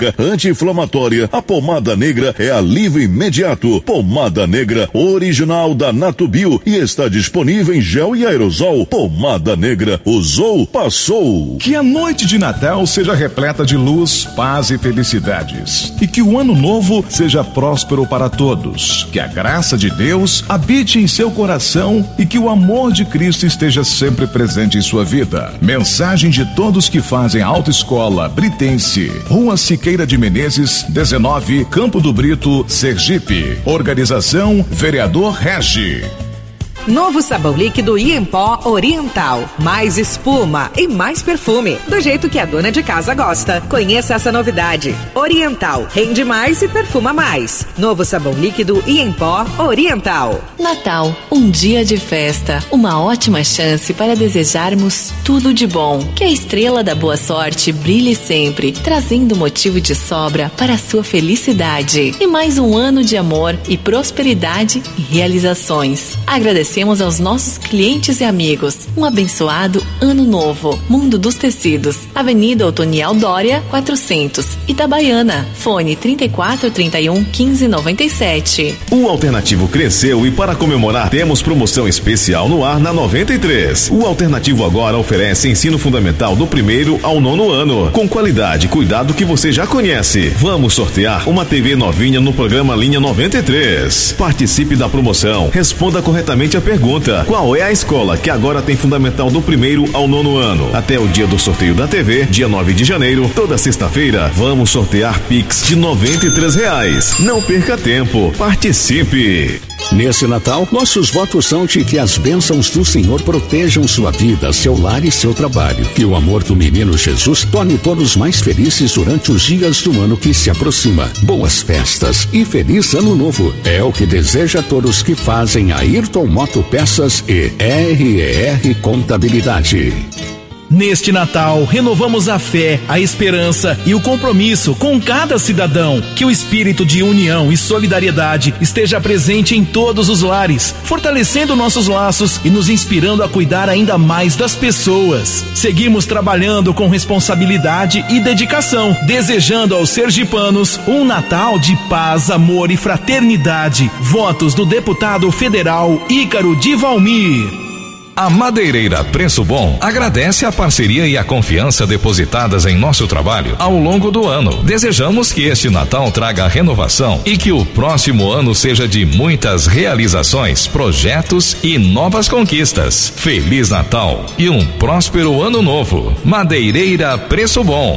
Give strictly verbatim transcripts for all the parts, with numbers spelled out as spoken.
anti-inflamatória, a pomada negra é alívio imediato. Pomada negra original da Natubio e está disponível em gel e aerosol. Pomada negra, usou, passou. Que a noite de Natal seja repleta de luz, paz e felicidades. E que o ano novo seja próspero para todos. Que a graça de Deus habite em seu coração e que o amor de Cristo esteja sempre presente em sua vida. Mensagem de todos que fazem Autoescola Britense, Rua Siqueira de Menezes, dezenove, Campo do Brito, Sergipe. Organização Vereador Regi. Novo sabão líquido Iempó Oriental. Mais espuma e mais perfume, do jeito que a dona de casa gosta. Conheça essa novidade. Oriental, rende mais e perfuma mais. Novo sabão líquido Iempó Oriental. Natal, um dia de festa. Uma ótima chance para desejarmos tudo de bom. Que a estrela da boa sorte brilhe sempre, trazendo motivo de sobra para a sua felicidade. E mais um ano de amor e prosperidade e realizações. Agradecemos aos nossos clientes e amigos. Um abençoado ano novo. Mundo dos Tecidos, Avenida Otoniel Dória, quatrocentos, Itabaiana. Fone trinta e quatro, trinta e um, quinze, noventa e sete. O Alternativo cresceu e para comemorar temos promoção especial no ar na noventa e três. O Alternativo agora oferece ensino fundamental do primeiro ao nono ano, com qualidade e cuidado que você já conhece. Vamos sortear uma T V novinha no programa Linha noventa e três. Participe da promoção, responda corretamente a pergunta: qual é a escola que agora tem fundamental do primeiro ao nono ano? Até o dia do sorteio da T V, dia nove de janeiro, toda sexta-feira, vamos sortear Pix de noventa e três reais. Não perca tempo, participe! Nesse Natal, nossos votos são de que as bênçãos do Senhor protejam sua vida, seu lar e seu trabalho. Que o amor do menino Jesus torne todos mais felizes durante os dias do ano que se aproxima. Boas festas e feliz ano novo. É o que deseja a todos que fazem Ayrton Moto Peças e R E R Contabilidade. Neste Natal, renovamos a fé, a esperança e o compromisso com cada cidadão. Que o espírito de união e solidariedade esteja presente em todos os lares, fortalecendo nossos laços e nos inspirando a cuidar ainda mais das pessoas. Seguimos trabalhando com responsabilidade e dedicação, desejando aos sergipanos um Natal de paz, amor e fraternidade. Votos do deputado federal Ícaro de Valmir. A Madeireira Preço Bom agradece a parceria e a confiança depositadas em nosso trabalho ao longo do ano. Desejamos que este Natal traga renovação e que o próximo ano seja de muitas realizações, projetos e novas conquistas. Feliz Natal e um próspero ano novo. Madeireira Preço Bom.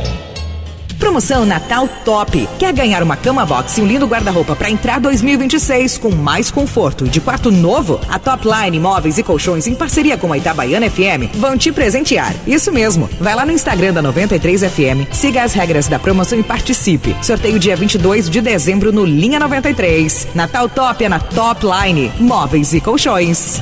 Promoção Natal Top. Quer ganhar uma cama box e um lindo guarda-roupa para entrar dois mil e vinte e seis com mais conforto e de quarto novo? A Top Line Móveis e Colchões, em parceria com a Itabaiana F M, vão te presentear. Isso mesmo. Vai lá no Instagram da noventa e três F M, siga as regras da promoção e participe. Sorteio dia vinte e dois de dezembro no Linha noventa e três. Natal Top é na Top Line Móveis e Colchões.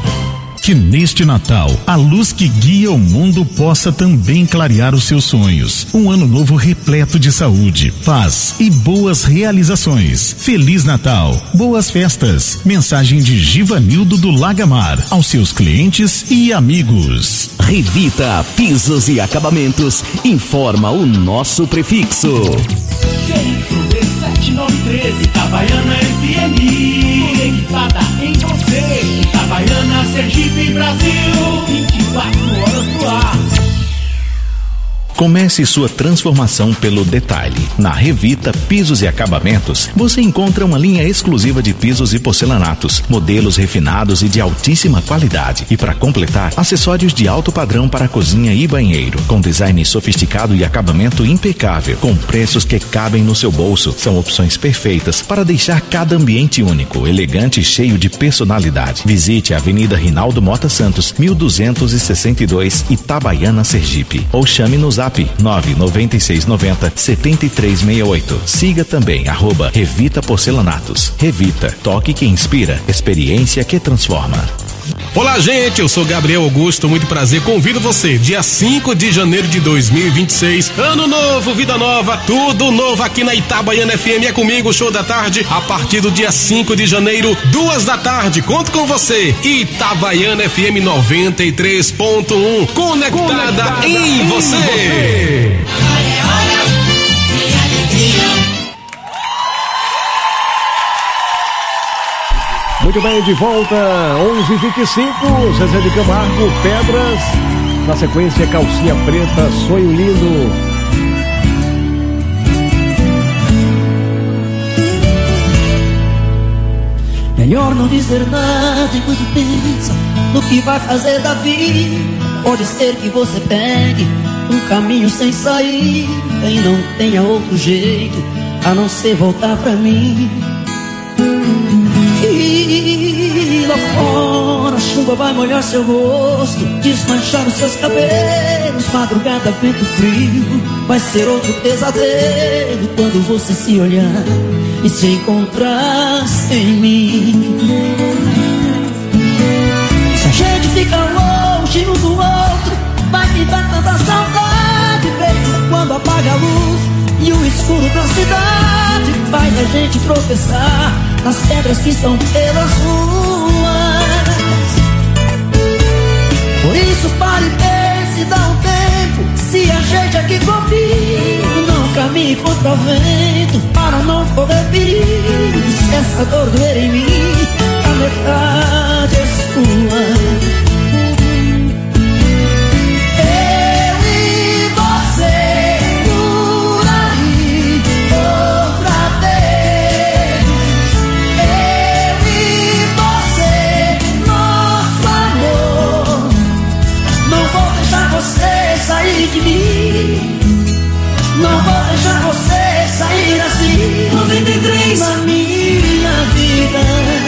Que neste Natal, a luz que guia o mundo possa também clarear os seus sonhos. Um ano novo repleto de saúde, paz e boas realizações. Feliz Natal, boas festas. Mensagem de Givanildo do Lagamar, aos seus clientes e amigos. Revita Pisos e Acabamentos informa o nosso prefixo. sete nove três, Itabaiana F M, conectada em você. Itabaiana, Sergipe, Brasil, vinte e quatro horas no ar. Comece sua transformação pelo detalhe. Na Revita Pisos e Acabamentos, você encontra uma linha exclusiva de pisos e porcelanatos, modelos refinados e de altíssima qualidade. E para completar, acessórios de alto padrão para cozinha e banheiro, com design sofisticado e acabamento impecável, com preços que cabem no seu bolso. São opções perfeitas para deixar cada ambiente único, elegante e cheio de personalidade. Visite a Avenida Rinaldo Mota Santos, mil duzentos e sessenta e dois, Itabaiana, Sergipe. Ou chame no zap nove nove seis nove zero sete três seis oito. Siga também arroba Revita Porcelanatos. Revita, toque que inspira, experiência que transforma. Olá, gente, eu sou Gabriel Augusto, muito prazer, convido você, dia cinco de janeiro de dois mil e vinte e seis, ano novo, vida nova, tudo novo aqui na Itabaiana F M, é comigo, show da tarde, a partir do dia cinco de janeiro, duas da tarde, conto com você, Itabaiana F M noventa e três ponto um, conectada, conectada em você. você. Muito bem, de volta, onze e vinte e cinco, Zezé de Camargo, Pedras. Na sequência, Calcinha Preta, Sonho Lindo. Melhor não dizer nada enquanto pensa no que vai fazer da vida. Pode ser que você pegue um caminho sem saída e não tenha outro jeito a não ser voltar pra mim. E lá fora a chuva vai molhar seu rosto, desmanchar os seus cabelos, madrugada, vento frio. Vai ser outro pesadelo quando você se olhar e se encontrar sem mim. Se a gente fica longe um do outro, vai me dar tanta saudade, feito quando apaga a luz e o escuro da cidade faz a gente tropeçar nas pedras que estão pelas ruas. Por isso pare e pense, dá um tempo. Se a gente aqui comigo não caminhe contra o vento, para não correr perigo. Se essa dor doer em mim, a metade é sua. De mim, não vou deixar você sair assim. Noventa e três na minha vida.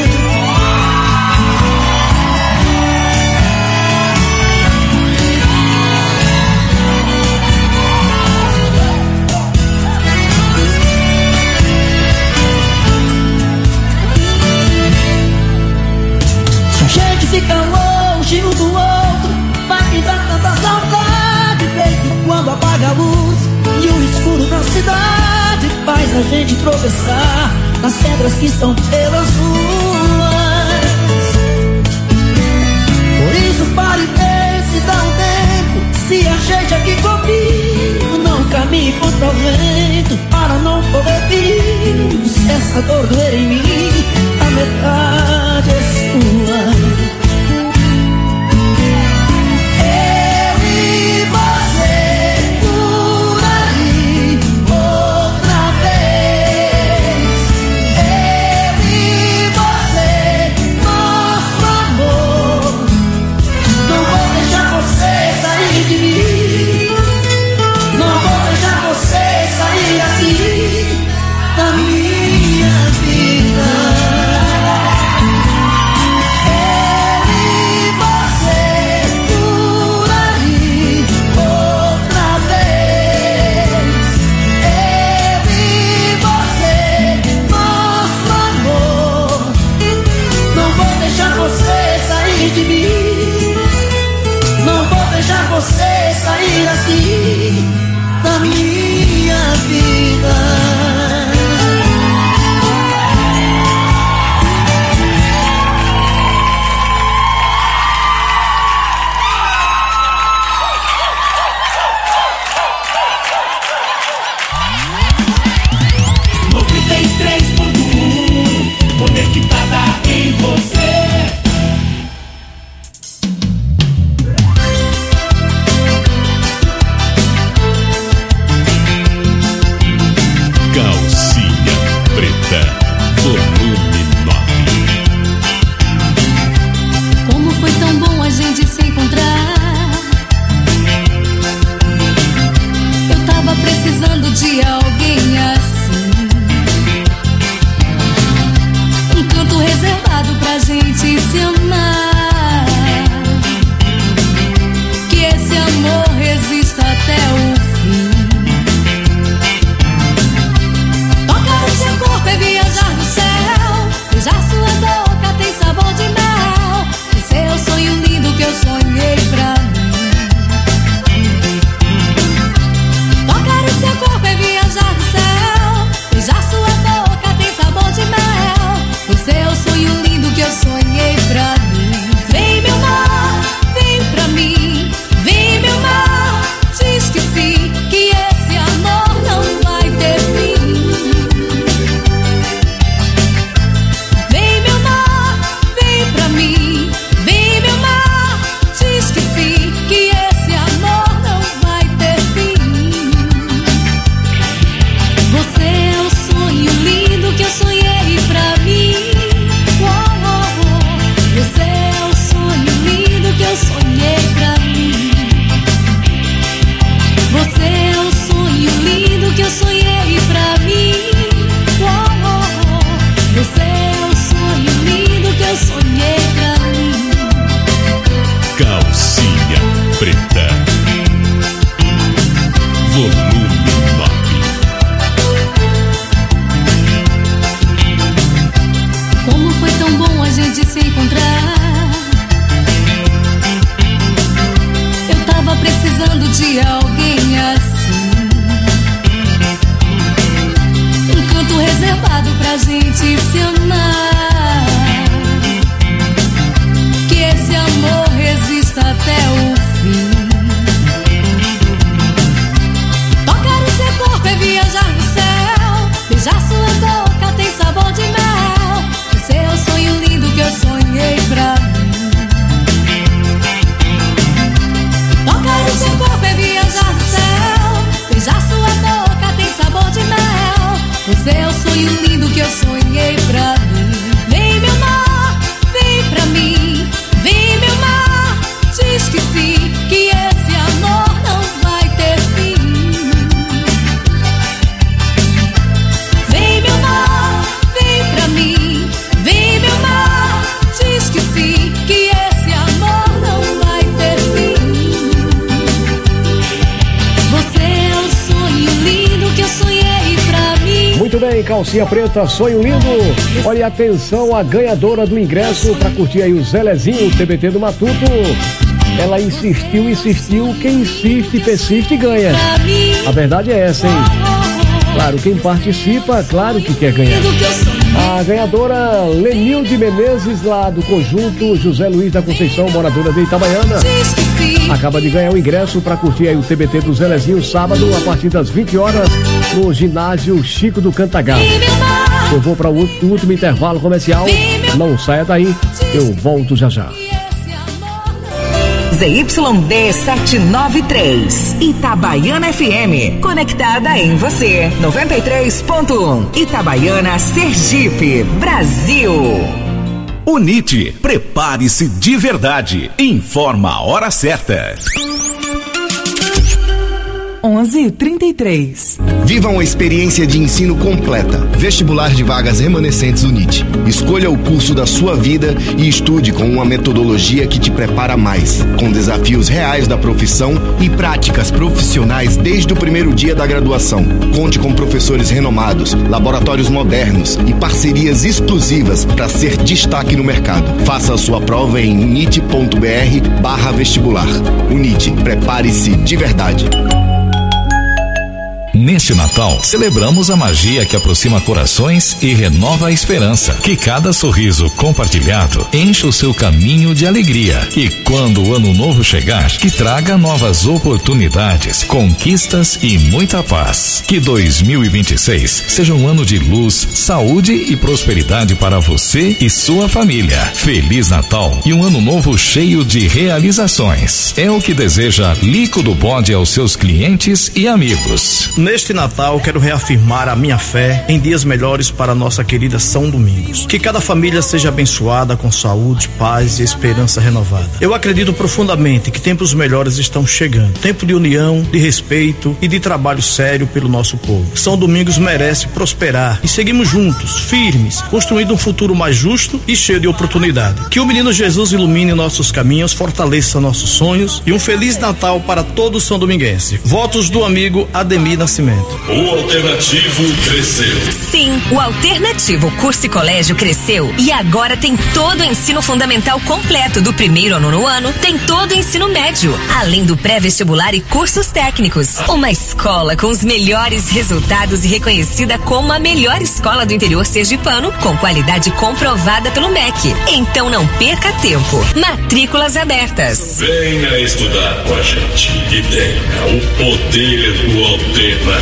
Se a gente fica longe um do outro, vai me dar tanta saudade, quando apaga a luz e o escuro da cidade faz a gente tropeçar nas pedras que estão pelas ruas. Por isso pare e pense, dá um tempo. Se a gente aqui comigo não caminhe contra o vento, para não correr perigo. Se essa dor doer em mim, a metade é sua. Você sair assim da minha vida. noventa e três ponto um, conectada em você. pra gente se amar, que esse amor resista até o fim. Tocar o seu corpo é viajar no céu, beijar sua boca tem sabor de mel. Esse é o sonho lindo que eu sonhei pra mim. Tocar o seu corpo é viajar no céu, beijar sua boca tem sabor de mel. Esse é o sonho lindo que eu sonhei pra mim. Vem me amar, vem pra mim, vem me amar, diz que sim, que esse amor não vai ter fim. Vem me amar, vem pra mim, vem me amar, diz que sim, que esse amor não vai ter fim. Você é o sonho lindo que eu sonhei pra mim. Muito bem, calcinha preta, sonho lindo. Olha, atenção, a ganhadora do ingresso para curtir aí o Zelezinho, o T B T do Matuto. Ela insistiu, insistiu, quem insiste, persiste e ganha. A verdade é essa, hein? Claro, quem participa, claro que quer ganhar. A ganhadora Lenilde Menezes, lá do conjunto José Luiz da Conceição, moradora de Itabaiana, acaba de ganhar o ingresso para curtir aí o T B T do Zelezinho, sábado, a partir das vinte horas, no ginásio Chico do Cantagalo. Eu vou para o último intervalo comercial, não saia daí, eu volto já já. Z Y D sete nove três, Itabaiana F M, conectada em você. noventa e três ponto um, Itabaiana, Sergipe, Brasil. Unite, prepare-se de verdade. Informa a hora certa. onze e trinta e três. Viva uma experiência de ensino completa. Vestibular de vagas remanescentes Unite. Escolha o curso da sua vida e estude com uma metodologia que te prepara mais, com desafios reais da profissão e práticas profissionais desde o primeiro dia da graduação. Conte com professores renomados, laboratórios modernos e parcerias exclusivas para ser destaque no mercado. Faça a sua prova em unite.br barra vestibular. Unite, prepare-se de verdade. Neste Natal, celebramos a magia que aproxima corações e renova a esperança. Que cada sorriso compartilhado enche o seu caminho de alegria. E quando o ano novo chegar, que traga novas oportunidades, conquistas e muita paz. Que dois mil e vinte e seis seja um ano de luz, saúde e prosperidade para você e sua família. Feliz Natal e um ano novo cheio de realizações. É o que deseja Lico do Bode aos seus clientes e amigos. Neste Natal, quero reafirmar a minha fé em dias melhores para a nossa querida São Domingos. Que cada família seja abençoada com saúde, paz e esperança renovada. Eu acredito profundamente que tempos melhores estão chegando. Tempo de união, de respeito e de trabalho sério pelo nosso povo. São Domingos merece prosperar e seguimos juntos, firmes, construindo um futuro mais justo e cheio de oportunidade. Que o menino Jesus ilumine nossos caminhos, fortaleça nossos sonhos e um Feliz Natal para todo São Dominguense. Votos do amigo Ademir Nascimento. O Alternativo cresceu. Sim, o Alternativo Curso e Colégio cresceu e agora tem todo o ensino fundamental completo do primeiro ao nono ano, tem todo o ensino médio, além do pré-vestibular e cursos técnicos. Uma escola com os melhores resultados e reconhecida como a melhor escola do interior sergipano, com qualidade comprovada pelo M E C. Então não perca tempo. Matrículas abertas. Venha estudar com a gente e tenha o poder do Alternativo.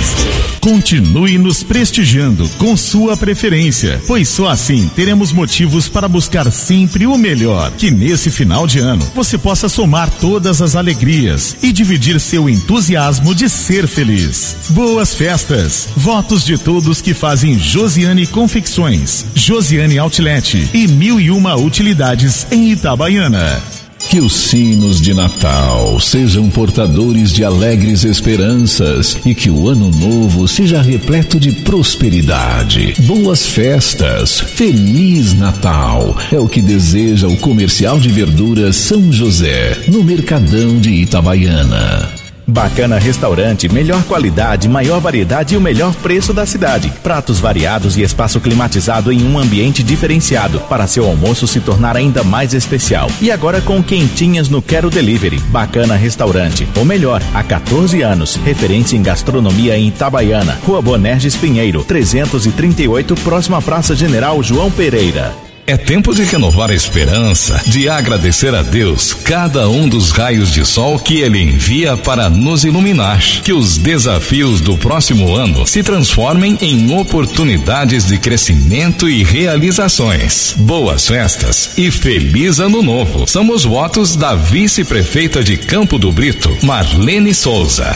Continue nos prestigiando com sua preferência, pois só assim teremos motivos para buscar sempre o melhor. Que nesse final de ano você possa somar todas as alegrias e dividir seu entusiasmo de ser feliz. Boas festas! Votos de todos que fazem Josiane Confecções, Josiane Outlet e mil e uma utilidades em Itabaiana. Que os sinos de Natal sejam portadores de alegres esperanças e que o ano novo seja repleto de prosperidade. Boas festas, Feliz Natal, é o que deseja o Comercial de Verduras São José, no Mercadão de Itabaiana. Bacana Restaurante, melhor qualidade, maior variedade e o melhor preço da cidade. Pratos variados e espaço climatizado em um ambiente diferenciado para seu almoço se tornar ainda mais especial. E agora com quentinhas no Quero Delivery. Bacana Restaurante, ou melhor, há quatorze anos, referência em gastronomia em Itabaiana, Rua Bonerges Pinheiro, trezentos e trinta e oito, próxima à Praça General João Pereira. É tempo de renovar a esperança, de agradecer a Deus cada um dos raios de sol que Ele envia para nos iluminar. Que os desafios do próximo ano se transformem em oportunidades de crescimento e realizações. Boas festas e feliz ano novo. São os votos da vice-prefeita de Campo do Brito, Marlene Souza.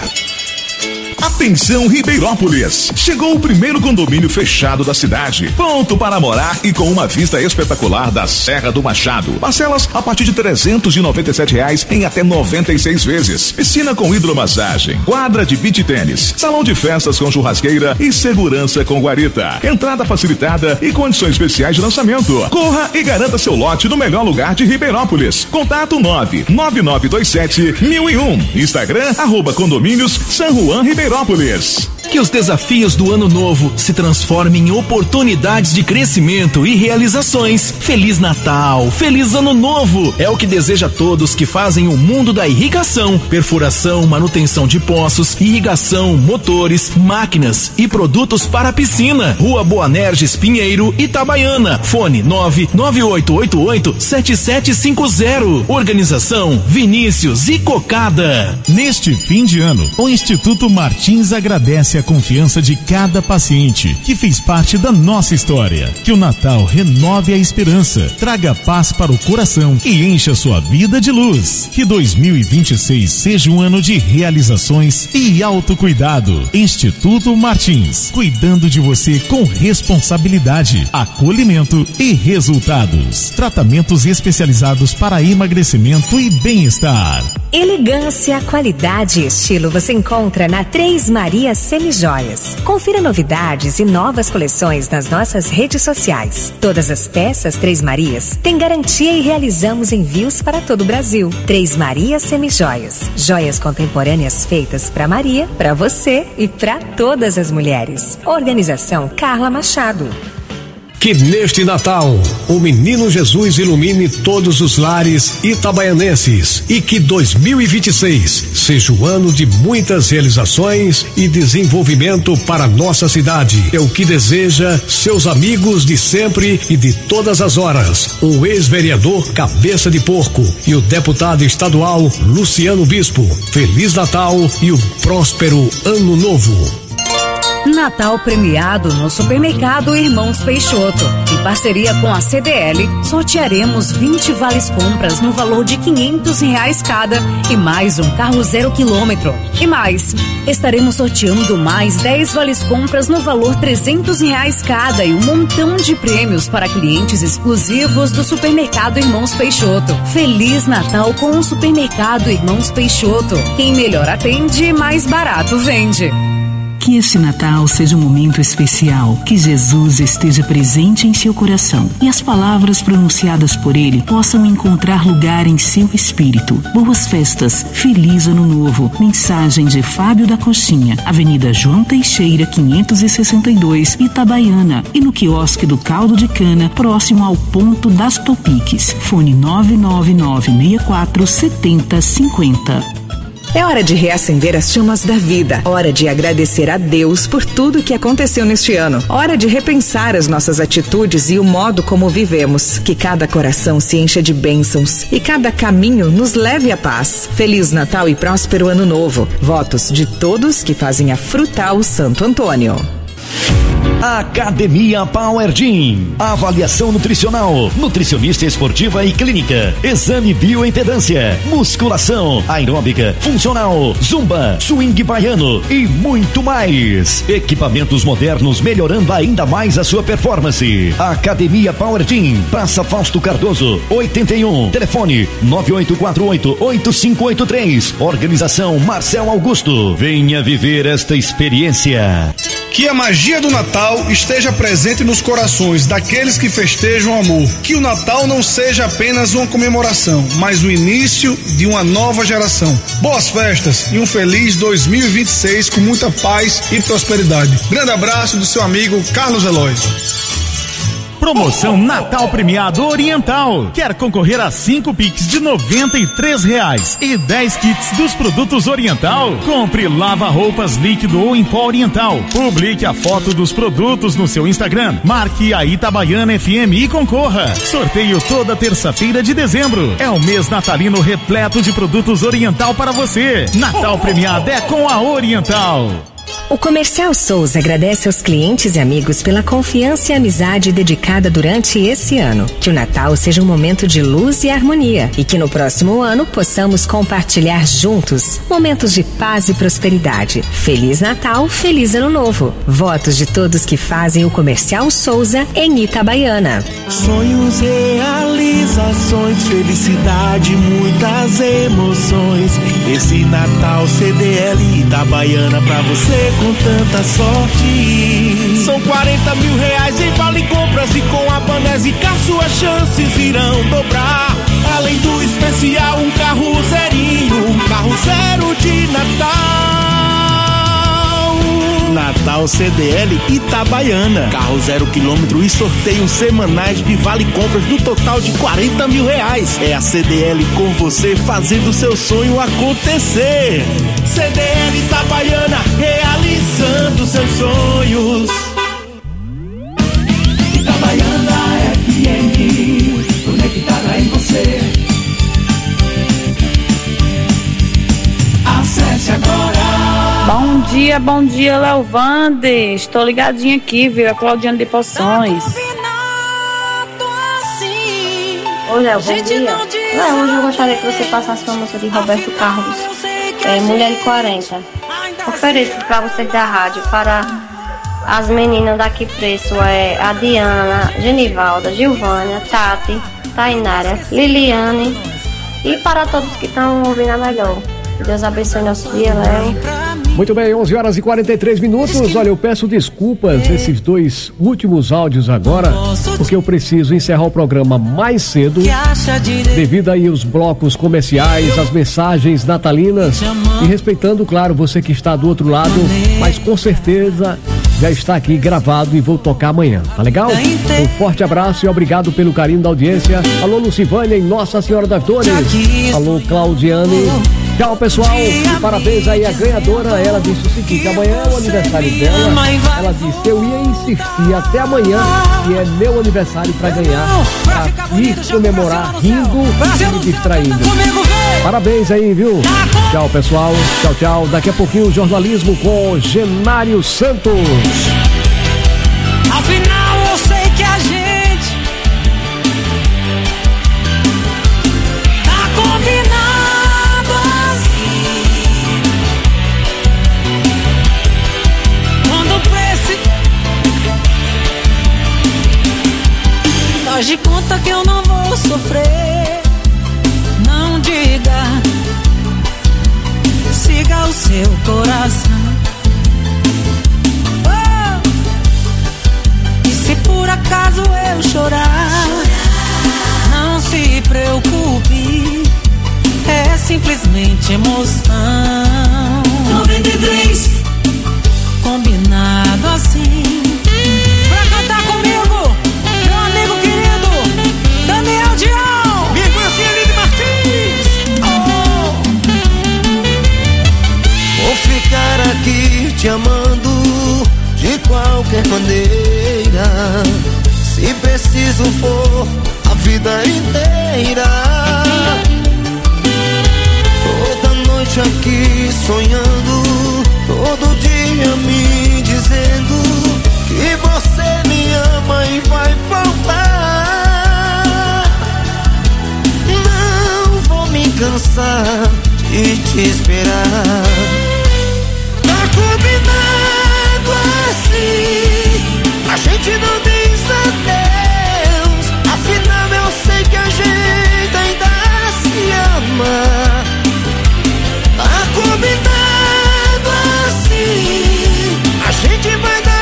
Atenção Ribeirópolis! Chegou o primeiro condomínio fechado da cidade, pronto para morar e com uma vista espetacular da Serra do Machado. Parcelas a partir de trezentos e noventa e sete reais em até noventa e seis vezes. Piscina com hidromassagem, quadra de beach tênis, salão de festas com churrasqueira e segurança com guarita. Entrada facilitada e condições especiais de lançamento. Corra e garanta seu lote no melhor lugar de Ribeirópolis. Contato nove nove nove dois sete mil e um. Instagram arroba condomínios San Juan Ribeirópolis. Que os desafios do ano novo se transformem em oportunidades de crescimento e realizações. Feliz Natal, feliz Ano Novo! É o que deseja a todos que fazem o mundo da irrigação, perfuração, manutenção de poços, irrigação, motores, máquinas e produtos para a piscina. Rua Boanerges Pinheiro, Itabaiana. Fone nove nove oito oito oito sete sete cinco zero. Organização Vinícius e Cocada. Neste fim de ano, o Instituto Martins agradece a confiança de cada paciente que fez parte da nossa história. Que o Natal renove a esperança, traga paz para o coração e encha sua vida de luz. Que dois mil e vinte e seis seja um ano de realizações e autocuidado. Instituto Martins, cuidando de você com responsabilidade, acolhimento e resultados. Tratamentos especializados para emagrecimento e bem-estar. Elegância, qualidade e estilo você encontra na Três Marias Semijoias. Confira novidades e novas coleções nas nossas redes sociais. Todas as peças Três Marias têm garantia e realizamos envios para todo o Brasil. Três Marias Semijoias. Joias contemporâneas feitas para Maria, para você e para todas as mulheres. Organização Carla Machado. Que neste Natal o Menino Jesus ilumine todos os lares itabaianenses e que dois mil e vinte e seis seja o ano de muitas realizações e desenvolvimento para nossa cidade. É o que deseja seus amigos de sempre e de todas as horas, o ex-vereador Cabeça de Porco e o deputado estadual Luciano Bispo. Feliz Natal e um próspero Ano Novo. Natal premiado no Supermercado Irmãos Peixoto. Em parceria com a C D L, sortearemos vinte vales compras no valor de quinhentos reais cada e mais um carro zero quilômetro. E mais, estaremos sorteando mais dez vales compras no valor trezentos reais cada e um montão de prêmios para clientes exclusivos do Supermercado Irmãos Peixoto. Feliz Natal com o Supermercado Irmãos Peixoto. Quem melhor atende, mais barato vende. Que este Natal seja um momento especial, que Jesus esteja presente em seu coração e as palavras pronunciadas por ele possam encontrar lugar em seu espírito. Boas festas, feliz Ano Novo. Mensagem de Fábio da Coxinha, Avenida João Teixeira, quinhentos e sessenta e dois, Itabaiana, e no quiosque do Caldo de Cana, próximo ao ponto das Topiques. Fone nove nove nove seis quatro sete zero cinco zero. É hora de reacender as chamas da vida. Hora de agradecer a Deus por tudo que aconteceu neste ano. Hora de repensar as nossas atitudes e o modo como vivemos. Que cada coração se encha de bênçãos e cada caminho nos leve à paz. Feliz Natal e próspero Ano Novo. Votos de todos que fazem a Frutal Santo Antônio. Academia Power Gym. Avaliação nutricional, nutricionista esportiva e clínica, exame bioimpedância, musculação, aeróbica, funcional, zumba, swing baiano e muito mais. Equipamentos modernos melhorando ainda mais a sua performance. Academia Power Gym, Praça Fausto Cardoso, oitenta e um. Telefone nove oito quatro oito oito cinco oito três. Organização Marcel Augusto. Venha viver esta experiência. Que a magia do Natal esteja presente nos corações daqueles que festejam o amor. Que o Natal não seja apenas uma comemoração, mas o início de uma nova geração. Boas festas e um feliz dois mil e vinte e seis com muita paz e prosperidade. Grande abraço do seu amigo Carlos Eloy. Promoção Natal Premiado Oriental. Quer concorrer a cinco Pix de noventa e três reais e dez kits dos produtos Oriental? Compre lava-roupas líquido ou em pó Oriental. Publique a foto dos produtos no seu Instagram. Marque a Itabaiana F M e concorra. Sorteio toda terça-feira de dezembro. É o mês natalino repleto de produtos Oriental para você. Natal Premiado é com a Oriental. O Comercial Souza agradece aos clientes e amigos pela confiança e amizade dedicada durante esse ano. Que o Natal seja um momento de luz e harmonia e que no próximo ano possamos compartilhar juntos momentos de paz e prosperidade. Feliz Natal, feliz Ano Novo. Votos de todos que fazem o Comercial Souza em Itabaiana. Sonhos, realizações, felicidade, muitas emoções. Esse Natal C D L Itabaiana pra você com tanta sorte. São quarenta mil reais em vale compras e com a Banésica suas chances irão dobrar. Além do especial, um carro zerinho, um carro zero de Natal. Natal C D L Itabaiana. Carro zero quilômetro e sorteios semanais de vale compras do total de quarenta mil reais. É a C D L com você fazendo seu sonho acontecer. C D L Itabaiana, realizando seus sonhos. Itabaiana F M, conectada em você. Acesse agora. Bom dia, bom dia, Leovande. Estou ligadinha aqui, viu? A Claudiana de Poções. Oi, Léo, bom dia. Léo, hoje eu gostaria que você passasse uma música de Roberto Carlos, é, Mulher de quarenta. Ofereço para vocês da rádio, para as meninas daqui preço, é a Diana, Genivalda, Gilvânia, Tati, Tainara, Liliane e para todos que estão ouvindo a melhor. Deus abençoe nosso dia, Léo. Muito bem, onze horas e quarenta e três minutos. Olha, eu peço desculpas nesses dois últimos áudios agora, porque eu preciso encerrar o programa mais cedo, devido aí aos blocos comerciais, as mensagens natalinas e respeitando, claro, você que está do outro lado, mas com certeza já está aqui gravado e vou tocar amanhã, tá legal? Um forte abraço e obrigado pelo carinho da audiência. Alô, Lucivânia em Nossa Senhora das Dores. Alô, Claudiane. Tchau, pessoal, e parabéns aí à ganhadora. Ela disse o seguinte: amanhã é o aniversário dela. Ela disse: eu ia insistir até amanhã, que é meu aniversário, pra ganhar, pra ir comemorar rindo e me distraindo. Parabéns aí, viu? Tchau, pessoal, tchau, tchau. Daqui a pouquinho o jornalismo com Genário Santos. Afinal eu sei que a gente tá combinado. Faz de conta que eu não vou sofrer. Não diga, siga o seu coração. Oh! E se por acaso eu chorar, não se preocupe, é simplesmente emoção. noventa e três Combinado assim. Pra cantar comigo, meu amigo querido Daniel Dion, minha irmã Cielide Martins. Oh. Vou ficar aqui te amando de qualquer maneira, se preciso for a vida inteira. Toda noite aqui sonhando, todo dia me dizendo que você me ama e vai voltar. Não vou me cansar de te esperar. Tá combinado assim, a gente não diz adeus. Afinal eu sei que a gente ainda se ama. Tá combinado assim, a gente vai dar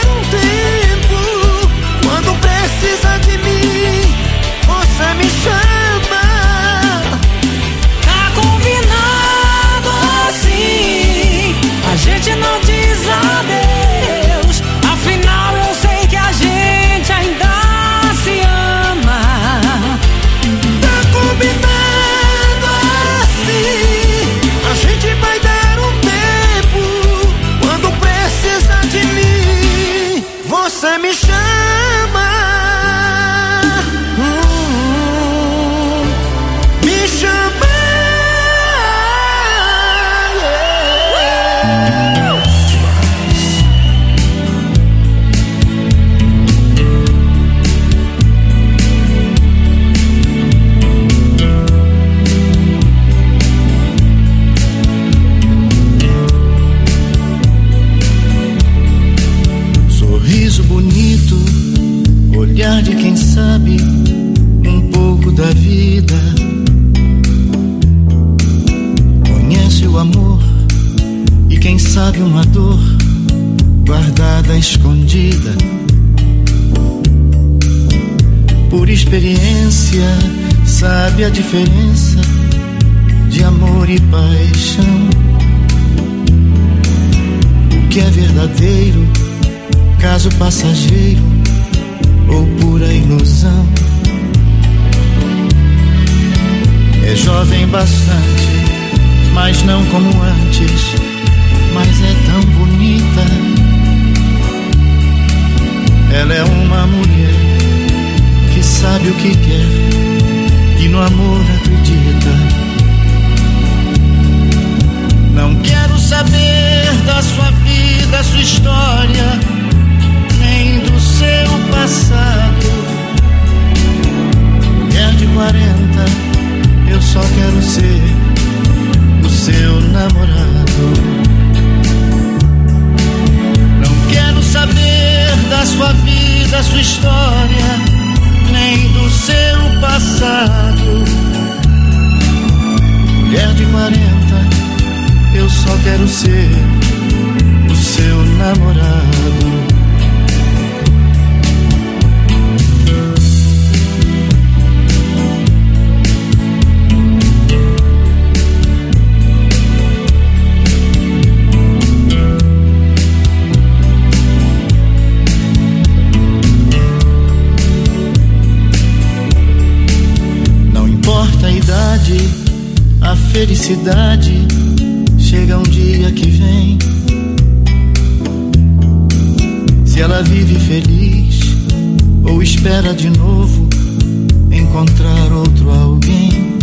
você me chama, hum, me chama, yeah. Sorriso bonito, olhar de quem sabe um pouco da vida. Conhece o amor e quem sabe uma dor guardada, escondida. Por experiência sabe a diferença de amor e paixão. O que é verdadeiro, caso passageiro ou pura ilusão. É jovem bastante, mas não como antes, mas é tão bonita. Ela é uma mulher que sabe o que quer e no amor acredita. Não quero saber da sua vida, sua história, nem do seu passado. Mulher de quarenta, eu só quero ser o seu namorado. Não quero saber da sua vida, sua história, nem do seu passado. Mulher de quarenta, eu só quero ser o seu namorado. A felicidade chega um dia que vem. Se ela vive feliz ou espera de novo encontrar outro alguém.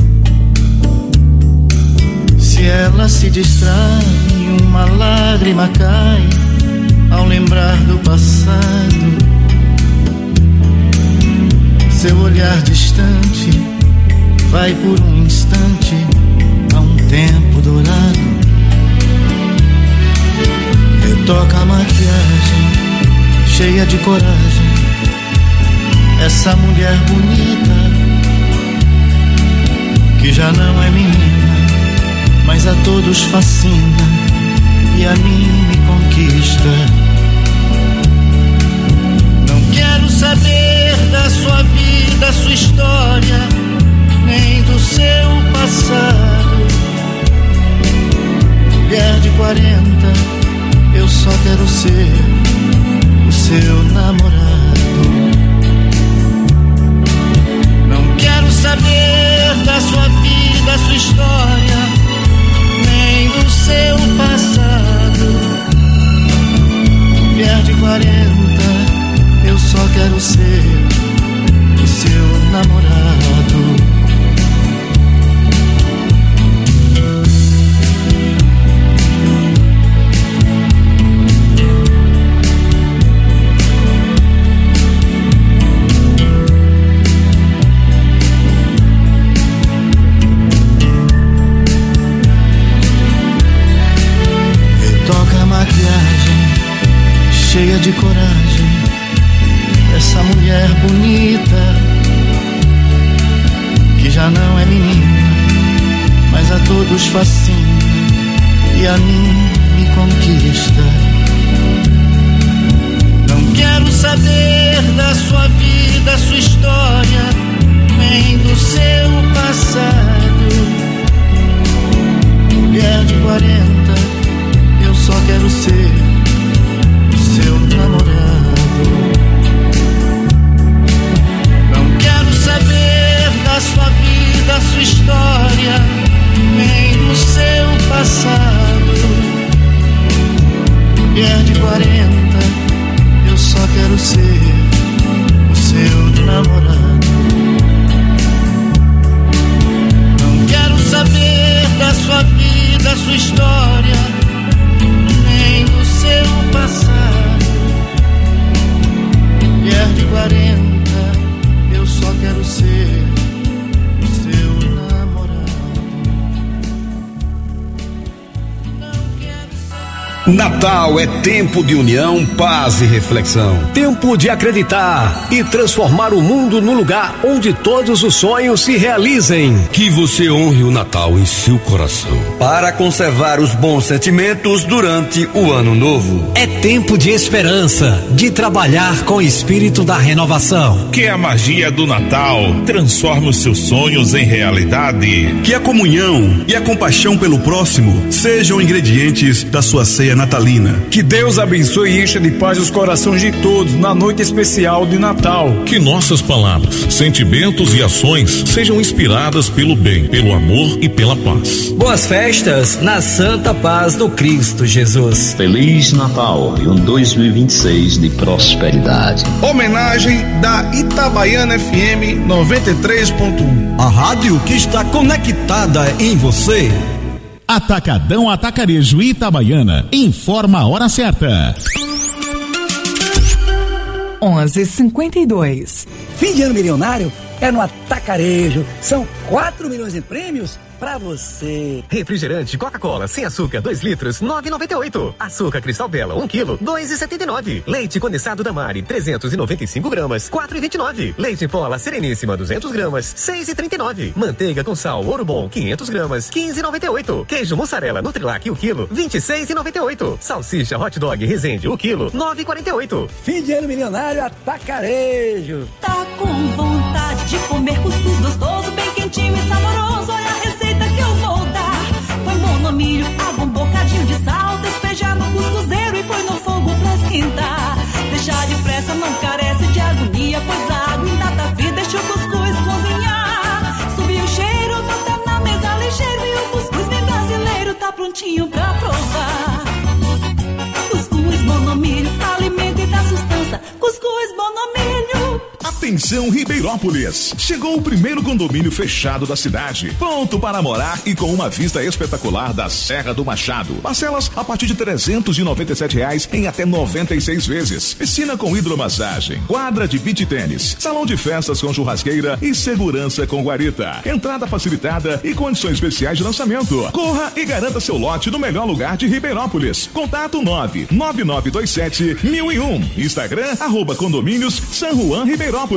Se ela se distrai, uma lágrima cai ao lembrar do passado. Seu olhar distante vai por um instante a um tempo dourado. Retoca a maquiagem, cheia de coragem, essa mulher bonita, que já não é menina, mas a todos fascina e a mim me conquista. Não quero saber da sua vida, sua história, nem do seu passado. Mulher de quarenta, eu só quero ser o seu namorado. Não quero saber da sua vida, sua história, nem do seu passado. Mulher de quarenta, eu só quero ser o seu namorado. Cheia de coragem, essa mulher bonita, que já não é menina, mas a todos fascina e a mim me conquista. Não quero saber da sua vida, sua história, nem do seu passado. Mulher de quarenta, eu só quero ser seu namorado. Não quero saber da sua vida, sua história, nem do seu passado. Mulher de quarenta, eu só quero ser Natal é tempo de união, paz e reflexão. Tempo de acreditar e transformar o mundo no lugar onde todos os sonhos se realizem. Que você honre o Natal em seu coração, para conservar os bons sentimentos durante o ano novo. É tempo de esperança, de trabalhar com o espírito da renovação. Que a magia do Natal transforme os seus sonhos em realidade. Que a comunhão e a compaixão pelo próximo sejam ingredientes da sua ceia natalina. Que Deus abençoe e encha de paz os corações de todos na noite especial de Natal. Que nossas palavras, sentimentos e ações sejam inspiradas pelo bem, pelo amor e pela paz. Boas festas na santa paz do Cristo Jesus. Feliz Natal e um dois mil e vinte e seis de prosperidade. Homenagem da Itabaiana F M noventa e três ponto um. A rádio que está conectada em você. Atacadão Atacarejo Itabaiana informa a hora certa. onze e cinquenta e dois. Fim de ano milionário é no Atacarejo. São quatro milhões em prêmios pra você. Refrigerante Coca-Cola sem açúcar, dois litros, nove reais e noventa e oito centavos. Açúcar Cristal Bela, um quilo, dois reais e setenta e nove centavos. Leite condensado Damari, trezentos e noventa e cinco gramas, quatro reais e vinte e nove centavos. Leite em Pola Sereníssima, duzentos gramas, seis reais e trinta e nove centavos. Manteiga com sal Ouro Bom, quinhentos gramas, quinze reais e noventa e oito centavos. Queijo mussarela Nutrilac, o quilo, vinte e seis reais e noventa e oito centavos. Salsicha Hot Dog Resende, o quilo, nove reais e quarenta e oito centavos. Fim de ano milionário Atacarejo. Tá com vontade de comer cuscuz gostoso, bem quentinho e saboroso. Olha a receita que eu vou dar. Põe monomilho, água, um bocadinho de sal, despeja no cuscuzeiro e põe no fogo pra esquentar. Deixar depressa não carece de agonia, pois a água ainda tá fria, deixa o cuscuz cozinhar. Subir o cheiro, botar na mesa ligeiro e o cuscuz bem brasileiro tá prontinho pra provar. Cuscuz monomilho, alimento e dá sustância. Cuscuz monomilho. Atenção Ribeirópolis, chegou o primeiro condomínio fechado da cidade, pronto para morar e com uma vista espetacular da Serra do Machado. Parcelas a partir de trezentos e noventa e sete reais em até noventa e seis vezes. Piscina com hidromassagem, quadra de beach tênis, salão de festas com churrasqueira e segurança com guarita. Entrada facilitada e condições especiais de lançamento. Corra e garanta seu lote no melhor lugar de Ribeirópolis. Contato nove nove nove dois sete mil e um. Instagram arroba condomínios San Juan Ribeirópolis.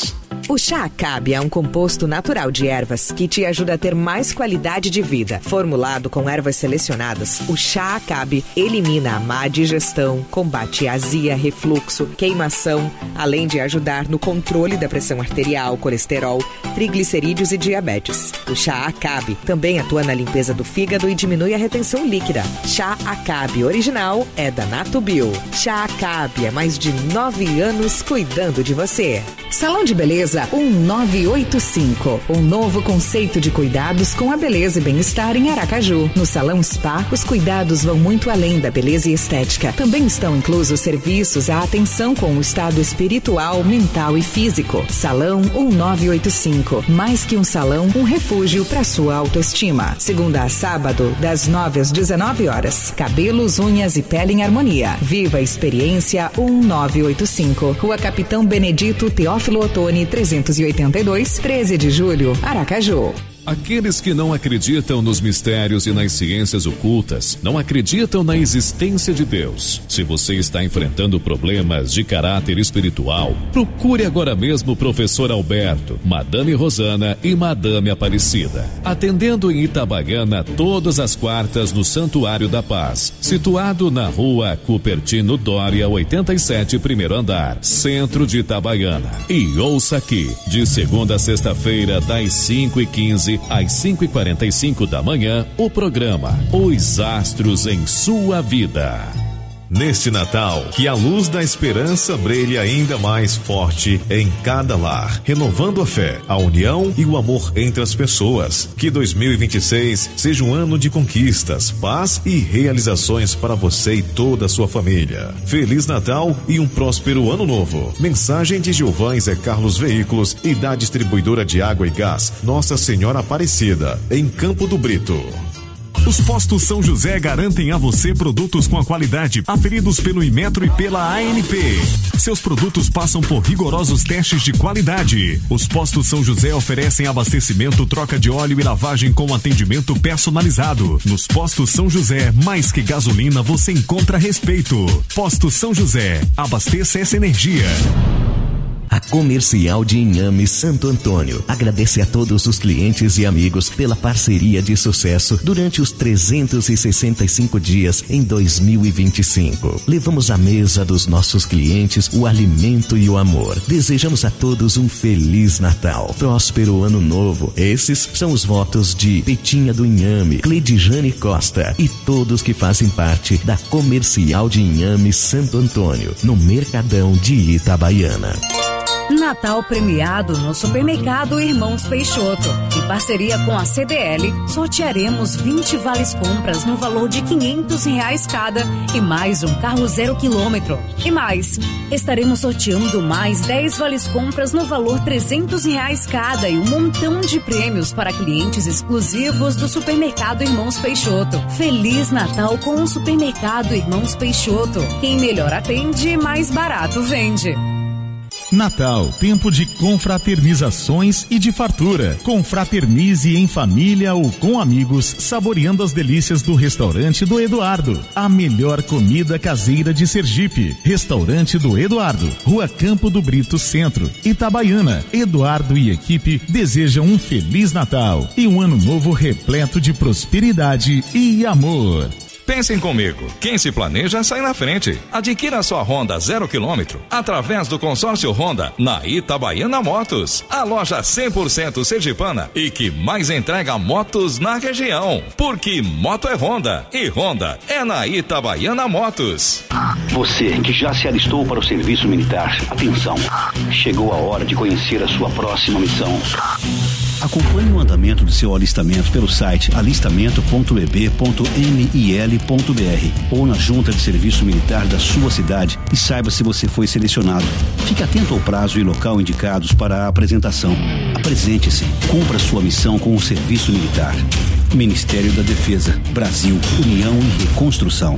O chá Acabe é um composto natural de ervas que te ajuda a ter mais qualidade de vida. Formulado com ervas selecionadas, o chá Acabe elimina a má digestão, combate azia, refluxo, queimação, além de ajudar no controle da pressão arterial, colesterol, triglicerídeos e diabetes. O chá Acabe também atua na limpeza do fígado e diminui a retenção líquida. Chá Acabe original é da Natubio. Chá Acabe há mais de nove anos cuidando de você. Salão de Beleza um nove oito cinco. Um novo conceito de cuidados com a beleza e bem-estar em Aracaju. No Salão Spa, os cuidados vão muito além da beleza e estética. Também estão inclusos serviços à atenção com o estado espiritual, mental e físico. Salão um nove oito cinco. Mais que um salão, um refúgio para sua autoestima. Segunda a sábado, das nove às dezenove horas. Cabelos, unhas e pele em harmonia. Viva a experiência um nove oito cinco. Rua Capitão Benedito Teófilo Otoni, trezentos e oitenta e dois, treze de julho, Aracaju. Aqueles que não acreditam nos mistérios e nas ciências ocultas não acreditam na existência de Deus. Se você está enfrentando problemas de caráter espiritual, procure agora mesmo o professor Alberto, Madame Rosana e Madame Aparecida. Atendendo em Itabaiana todas as quartas no Santuário da Paz, situado na rua Cupertino Dória, oitenta e sete, primeiro andar, centro de Itabaiana. E ouça aqui, de segunda a sexta-feira, das cinco e quinze às cinco e quarenta e cinco da manhã, o programa Os Astros em Sua Vida. Neste Natal, que a luz da esperança brilhe ainda mais forte em cada lar, renovando a fé, a união e o amor entre as pessoas. Que dois mil e vinte e seis seja um ano de conquistas, paz e realizações para você e toda a sua família. Feliz Natal e um próspero ano novo. Mensagem de Gilvan Zé Carlos Veículos e da distribuidora de água e gás Nossa Senhora Aparecida, em Campo do Brito. Os postos São José garantem a você produtos com a qualidade aferidos pelo Inmetro e pela A N P. Seus produtos passam por rigorosos testes de qualidade. Os postos São José oferecem abastecimento, troca de óleo e lavagem com atendimento personalizado. Nos postos São José, mais que gasolina, você encontra respeito. Postos São José, abasteça essa energia. A Comercial de Inhame Santo Antônio agradece a todos os clientes e amigos pela parceria de sucesso durante os trezentos e sessenta e cinco dias em dois mil e vinte e cinco. Levamos à mesa dos nossos clientes o alimento e o amor. Desejamos a todos um Feliz Natal, próspero Ano Novo. Esses são os votos de Petinha do Inhame, Cledijane Costa e todos que fazem parte da Comercial de Inhame Santo Antônio, no Mercadão de Itabaiana. Natal premiado no Supermercado Irmãos Peixoto. Em parceria com a C D L, sortearemos vinte vales compras no valor de quinhentos reais cada e mais um carro zero quilômetro. E mais, estaremos sorteando mais dez vales compras no valor trezentos reais cada e um montão de prêmios para clientes exclusivos do Supermercado Irmãos Peixoto. Feliz Natal com o Supermercado Irmãos Peixoto. Quem melhor atende, mais barato vende. Natal, tempo de confraternizações e de fartura. Confraternize em família ou com amigos, saboreando as delícias do restaurante do Eduardo. A melhor comida caseira de Sergipe. Restaurante do Eduardo, Rua Campo do Brito Centro, Itabaiana. Eduardo e equipe desejam um Feliz Natal e um ano novo repleto de prosperidade e amor. Pensem comigo, quem se planeja sai na frente. Adquira sua Honda zero quilômetro através do consórcio Honda na Itabaiana Motos, a loja cem por cento sergipana e que mais entrega motos na região. Porque moto é Honda e Honda é na Itabaiana Motos. Você que já se alistou para o serviço militar, atenção, chegou a hora de conhecer a sua próxima missão. Acompanhe o andamento do seu alistamento pelo site alistamento ponto e b ponto m i l ponto b r ou na junta de serviço militar da sua cidade e saiba se você foi selecionado. Fique atento ao prazo e local indicados para a apresentação. Apresente-se, cumpra sua missão com o serviço militar. Ministério da Defesa, Brasil, União e Reconstrução.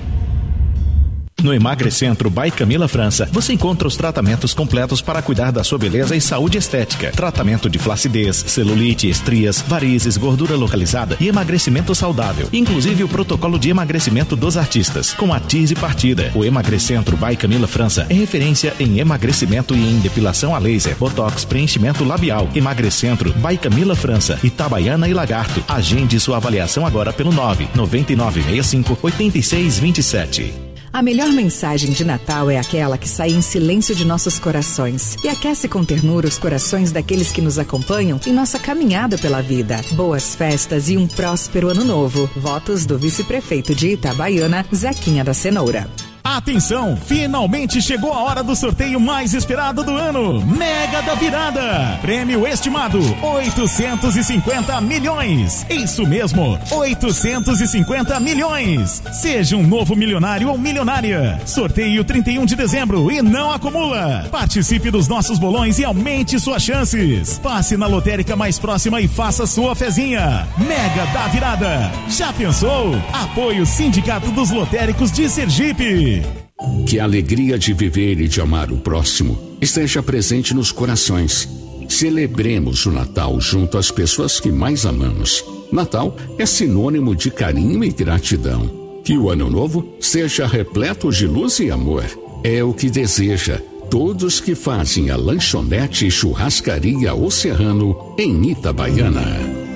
No Emagrecentro by Camila França, você encontra os tratamentos completos para cuidar da sua beleza e saúde estética. Tratamento de flacidez, celulite, estrias, varizes, gordura localizada e emagrecimento saudável. Inclusive o protocolo de emagrecimento dos artistas, com a Tise Partida. O Emagrecentro by Camila França é referência em emagrecimento e em depilação a laser, botox, preenchimento labial. Emagrecentro by Camila França, Itabaiana e Lagarto. Agende sua avaliação agora pelo nove nove nove seis cinco oito seis dois sete. A melhor mensagem de Natal é aquela que sai em silêncio de nossos corações e aquece com ternura os corações daqueles que nos acompanham em nossa caminhada pela vida. Boas festas e um próspero ano novo. Votos do vice-prefeito de Itabaiana, Zequinha da Cenoura. Atenção, finalmente chegou a hora do sorteio mais esperado do ano. Mega da Virada. Prêmio estimado oitocentos e cinquenta milhões. Isso mesmo, oitocentos e cinquenta milhões. Seja um novo milionário ou milionária. Sorteio trinta e um de dezembro e não acumula. Participe dos nossos bolões e aumente suas chances. Passe na lotérica mais próxima e faça sua fezinha. Mega da Virada. Já pensou? Apoio Sindicato dos Lotéricos de Sergipe. Que a alegria de viver e de amar o próximo esteja presente nos corações. Celebremos o Natal junto às pessoas que mais amamos. Natal é sinônimo de carinho e gratidão. Que o ano novo seja repleto de luz e amor. É o que deseja todos que fazem a lanchonete e churrascaria O Serrano em Itabaiana.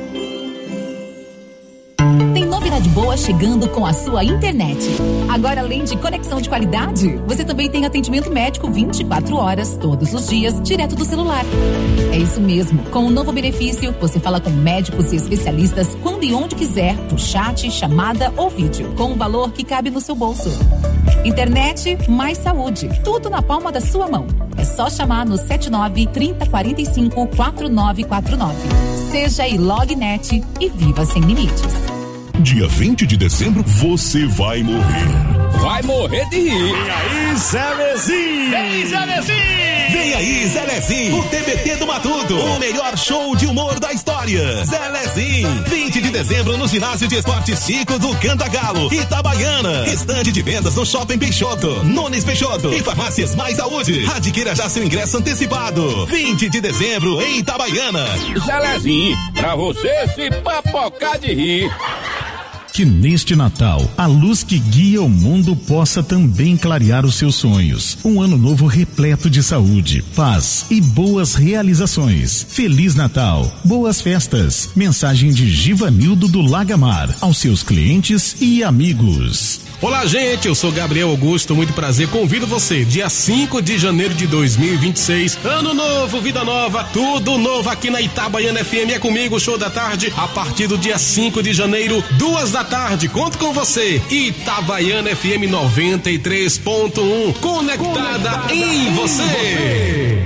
Tem novidade boa chegando com a sua internet. Agora, além de conexão de qualidade, você também tem atendimento médico vinte e quatro horas, todos os dias, direto do celular. É isso mesmo. Com o novo benefício, você fala com médicos e especialistas quando e onde quiser, por chat, chamada ou vídeo, com um valor que cabe no seu bolso. Internet mais saúde, tudo na palma da sua mão. É só chamar no sete nove, trinta, quarenta e cinco, quarenta e nove quarenta e nove. Seja Ilognet e viva sem limites. Dia vinte de dezembro, você vai morrer. Vai morrer de rir. E aí, Zemezinho? Ei, Zemezinho! Vem aí, Zelezinho, o T B T do Matuto, o melhor show de humor da história. Zelezinho, vinte de dezembro no ginásio de esportes Chico do Cantagalo, Itabaiana. Restante de vendas no Shopping Peixoto, Nunes Peixoto e Farmácias Mais Saúde. Adquira já seu ingresso antecipado. vinte de dezembro em Itabaiana. Zelezinho, pra você se papocar de rir. Que neste Natal, a luz que guia o mundo possa também clarear os seus sonhos. Um ano novo repleto de saúde, paz e boas realizações. Feliz Natal, boas festas. Mensagem de Givanildo do Lagamar, aos seus clientes e amigos. Olá, gente, eu sou Gabriel Augusto, muito prazer, convido você, dia cinco de janeiro de dois mil e vinte e seis, ano novo, vida nova, tudo novo aqui na Itabaiana F M, é comigo, show da tarde, a partir do dia cinco de janeiro, duas da tarde, conto com você, Itabaiana F M noventa e três ponto um, conectada, conectada em você.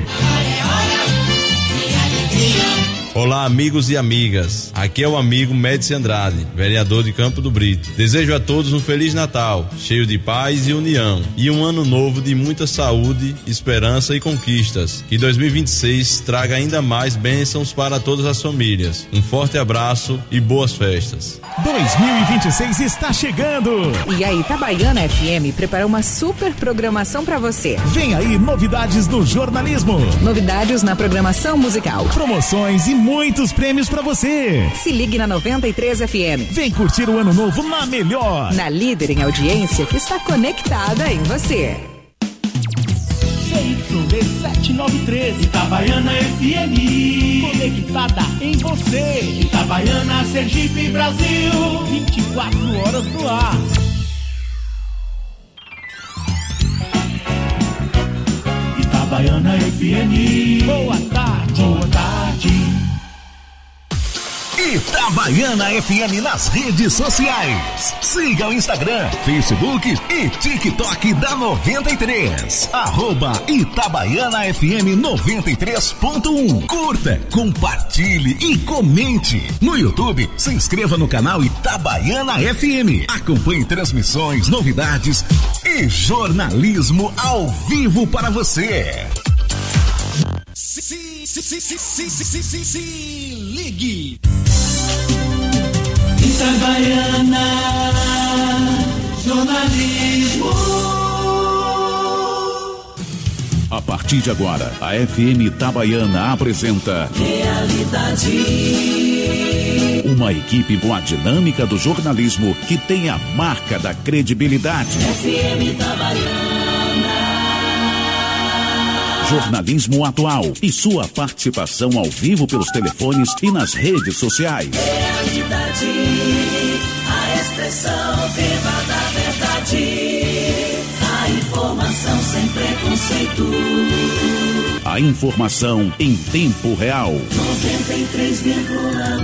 Olá, amigos e amigas. Aqui é o amigo Médici Andrade, vereador de Campo do Brito. Desejo a todos um Feliz Natal, cheio de paz e união, e um ano novo de muita saúde, esperança e conquistas. Que dois mil e vinte e seis traga ainda mais bênçãos para todas as famílias. Um forte abraço e boas festas. dois mil e vinte e seis está chegando. E a Itabaiana F M preparou uma super programação para você. Vem aí novidades do jornalismo. Novidades na programação musical. Promoções e muitos prêmios pra você. Se ligue na noventa e três F M. Vem curtir o ano novo na melhor. Na líder em audiência que está conectada em você. C Y D sete nove três, Itabaiana F M. Conectada em você. Itabaiana, Sergipe, Brasil. vinte e quatro horas no ar. Itabaiana F M. Boa tarde. Boa tarde. Itabaiana F M nas redes sociais. Siga o Instagram, Facebook e TikTok da noventa e três. Arroba Itabaiana F M noventa e três ponto um. Curta, compartilhe e comente. No YouTube, se inscreva no canal Itabaiana F M. Acompanhe transmissões, novidades e jornalismo ao vivo para você. Se, se, se, se, se, se, se, se ligue. Itabaiana Jornalismo. A partir de agora, a F M Itabaiana apresenta Realidade. Uma equipe com a dinâmica do jornalismo que tem a marca da credibilidade. F M Itabaiana. Jornalismo atual e sua participação ao vivo pelos telefones e nas redes sociais. Realidade, a expressão viva da verdade, a informação sem preconceito. A informação em tempo real. noventa e três vírgula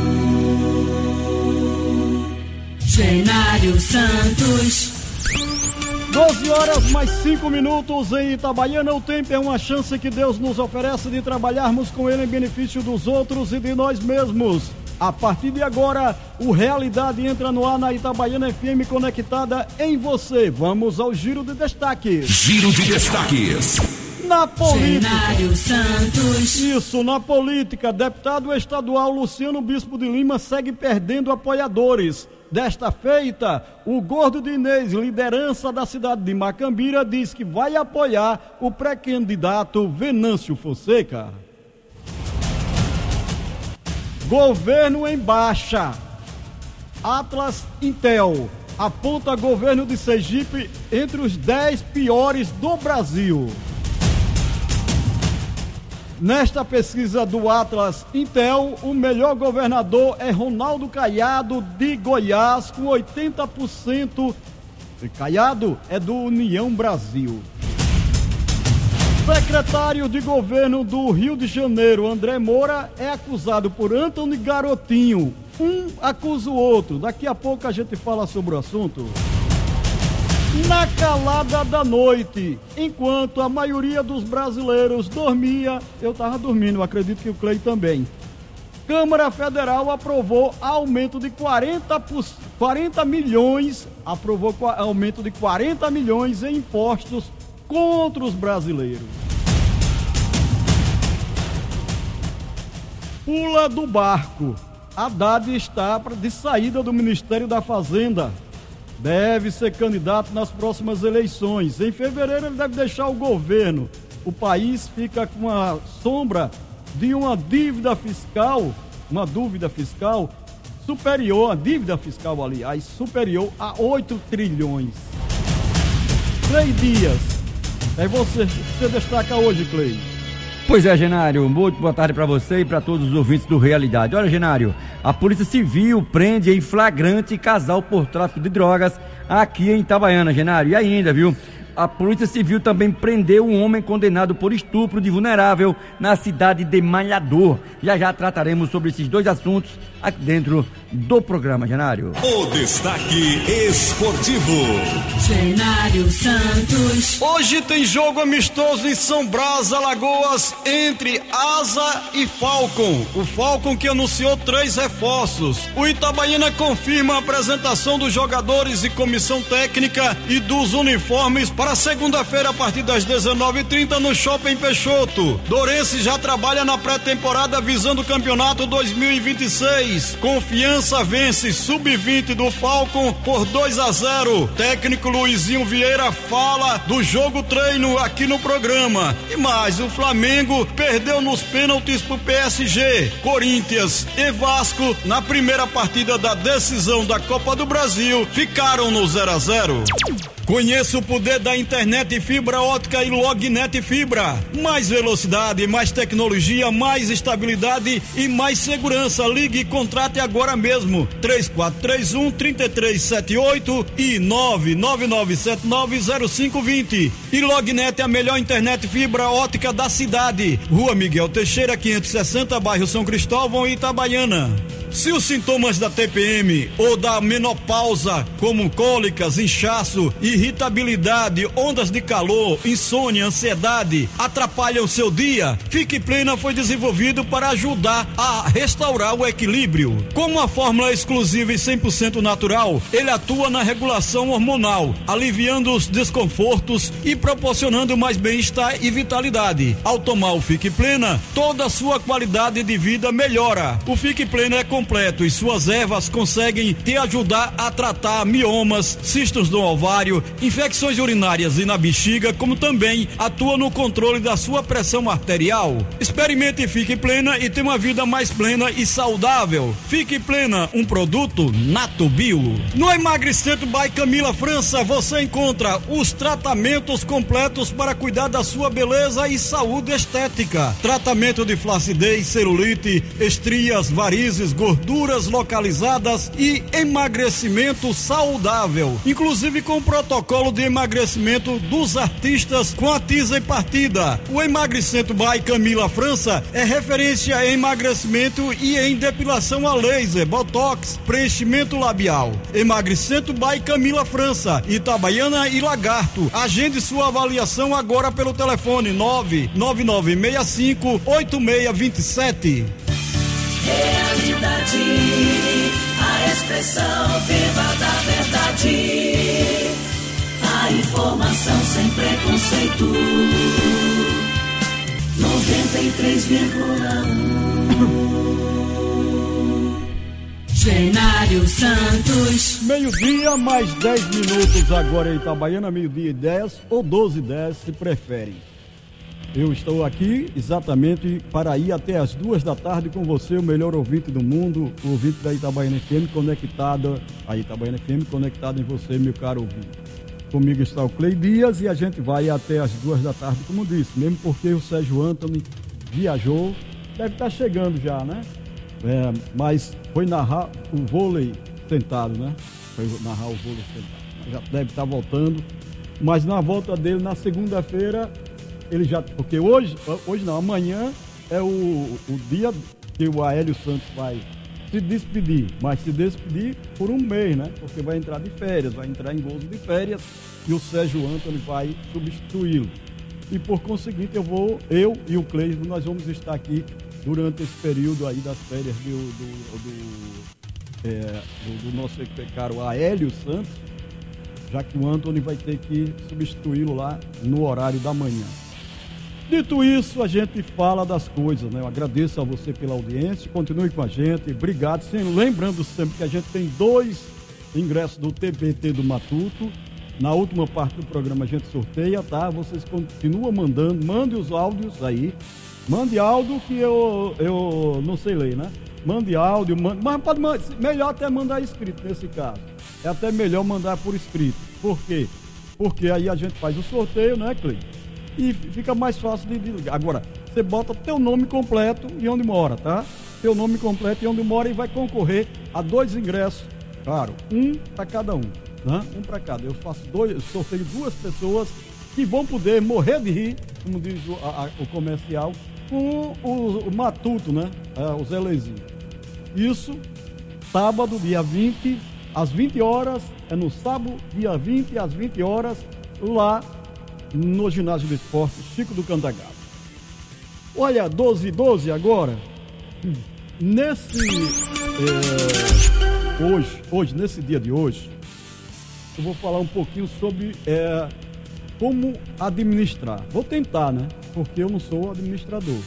um. Cenário Santos. doze horas mais cinco minutos em Itabaiana. O tempo é uma chance que Deus nos oferece de trabalharmos com Ele em benefício dos outros e de nós mesmos. A partir de agora, o Realidade entra no ar na Itabaiana F M, conectada em você. Vamos ao giro de destaques. Giro de destaques. Na política. Cenário Santos. Isso, na política, deputado estadual Luciano Bispo de Lima segue perdendo apoiadores. Desta feita, o Gordo de Inês, liderança da cidade de Macambira, diz que vai apoiar o pré-candidato Venâncio Fonseca. Governo em baixa. Atlas Intel aponta governo de Sergipe entre os dez piores do Brasil. Nesta pesquisa do Atlas Intel, o melhor governador é Ronaldo Caiado, de Goiás, com oitenta por cento. Caiado é do União Brasil. Secretário de Governo do Rio de Janeiro, André Moura, é acusado por Antony Garotinho. Um acusa o outro. Daqui a pouco a gente fala sobre o assunto. Na calada da noite, enquanto a maioria dos brasileiros dormia, eu estava dormindo, acredito que o Clay também. Câmara Federal aprovou aumento de quarenta, quarenta milhões, aprovou aumento de quarenta milhões em impostos contra os brasileiros. Pula do barco. Haddad está de saída do Ministério da Fazenda. Deve ser candidato nas próximas eleições. Em fevereiro ele deve deixar o governo. O país fica com a sombra de uma dívida fiscal, uma dúvida fiscal superior, a dívida fiscal, aliás, superior a oito trilhões. Clay Dias, é você que você destaca hoje, Clay. Pois é, Genário, muito boa tarde para você e para todos os ouvintes do Realidade. Olha, Genário, a Polícia Civil prende em flagrante casal por tráfico de drogas aqui em Itabaiana, Genário. E ainda, viu? A Polícia Civil também prendeu um homem condenado por estupro de vulnerável na cidade de Malhador. Já já trataremos sobre esses dois assuntos aqui dentro do programa, Genário. O destaque esportivo. Genário Santos. Hoje tem jogo amistoso em São Brás, Alagoas, entre Asa e Falcon. O Falcon que anunciou três reforços. O Itabaiana confirma a apresentação dos jogadores e comissão técnica e dos uniformes para segunda-feira a partir das dezenove e trinta no Shopping Peixoto. Dourense já trabalha na pré-temporada visando o campeonato dois mil e vinte e seis. Confiança vence sub vinte do Falcon por dois a zero. Técnico Luizinho Vieira fala do jogo treino aqui no programa. E mais, o Flamengo perdeu nos pênaltis pro P S G. Corinthians e Vasco na primeira partida da decisão da Copa do Brasil ficaram no zero a zero. Conheça o poder da internet fibra ótica e Lognet Fibra. Mais velocidade, mais tecnologia, mais estabilidade e mais segurança. Ligue e contrate agora mesmo. três quatro três um, três três sete oito e nove nove nove sete nove zero cinco dois zero. E Lognet é a melhor internet fibra ótica da cidade. Rua Miguel Teixeira, quinhentos e sessenta, bairro São Cristóvão, Itabaiana. Se os sintomas da T P M ou da menopausa, como cólicas, inchaço, irritabilidade, ondas de calor, insônia, ansiedade, atrapalham seu dia, Fique Plena foi desenvolvido para ajudar a restaurar o equilíbrio. Com uma fórmula exclusiva e cem por cento natural, ele atua na regulação hormonal, aliviando os desconfortos e proporcionando mais bem-estar e vitalidade. Ao tomar o Fique Plena, toda a sua qualidade de vida melhora. O Fique Plena é completo e suas ervas conseguem te ajudar a tratar miomas, cistos do ovário, infecções urinárias e na bexiga, como também atua no controle da sua pressão arterial. Experimente Fique Plena e tenha uma vida mais plena e saudável. Fique Plena, um produto Nato Bio. No Emagrecimento by Camila França, você encontra os tratamentos completos para cuidar da sua beleza e saúde estética. Tratamento de flacidez, celulite, estrias, varizes, gorduras localizadas e emagrecimento saudável, inclusive com o protocolo de emagrecimento dos artistas com a Tisa e Partida. O Emagrecimento by Camila França é referência em emagrecimento e em depilação a laser, botox, preenchimento labial. Emagrecimento by Camila França, Itabaiana e Lagarto. Agende sua avaliação agora pelo telefone nove nove nove seis cinco oito seis dois sete. Realidade, a expressão viva da verdade, a informação sem preconceito. noventa e três vírgula um Genário Santos. Meio-dia, mais dez minutos agora em Itabaiana, meio-dia e dez ou doze e dez, se preferem. Eu estou aqui exatamente para ir até as duas da tarde com você, o melhor ouvinte do mundo, o ouvinte da Itabaiana F M conectado, a Itabaiana F M conectado em você, meu caro ouvinte. Comigo está o Clay Dias e a gente vai até as duas da tarde, como disse, mesmo porque o Sérgio Antony viajou, deve estar chegando já, né? É, mas foi narrar o vôlei sentado, né? Foi narrar o vôlei sentado. Já deve estar voltando, mas na volta dele, na segunda-feira, ele já, porque hoje, hoje não, amanhã é o, o dia que o Aélio Santos vai se despedir, mas se despedir por um mês, né? Porque vai entrar de férias, vai entrar em gozo de férias e o Sérgio Antony vai substituí-lo. E por conseguinte, eu vou, eu e o Cleison, nós vamos estar aqui durante esse período aí das férias do, do, do, é, do, do nosso caro Aélio Santos, já que o Antony vai ter que substituí-lo lá no horário da manhã. Dito isso, a gente fala das coisas, né? Eu agradeço a você pela audiência, continue com a gente, obrigado. Sim, lembrando sempre que a gente tem dois ingressos do T B T do Matuto. Na última parte do programa a gente sorteia, tá? Vocês continuam mandando, mande os áudios aí. Mande áudio que eu, eu não sei ler, né? Mande áudio, mande, mas pode mandar, melhor até mandar escrito nesse caso. É até melhor mandar por escrito. Por quê? Porque aí a gente faz o sorteio, né, Cleiton? E fica mais fácil de, de ligar. Agora, você bota teu nome completo e onde mora, tá? Teu nome completo e onde mora e vai concorrer a dois ingressos, claro, um para cada um, né? Um para cada. Eu faço dois, eu sorteio duas pessoas que vão poder morrer de rir, como diz o, a, o comercial, com o, o Matuto, né? É, o Zelezinho. Isso, sábado, dia vinte, às vinte horas, é no sábado, dia vinte, às vinte horas, lá no ginásio de esporte Chico do Cantagalo. Olha, doze e doze agora, nesse é, hoje, hoje, nesse dia de hoje, eu vou falar um pouquinho sobre é, como administrar. Vou tentar, né? Porque eu não sou administrador,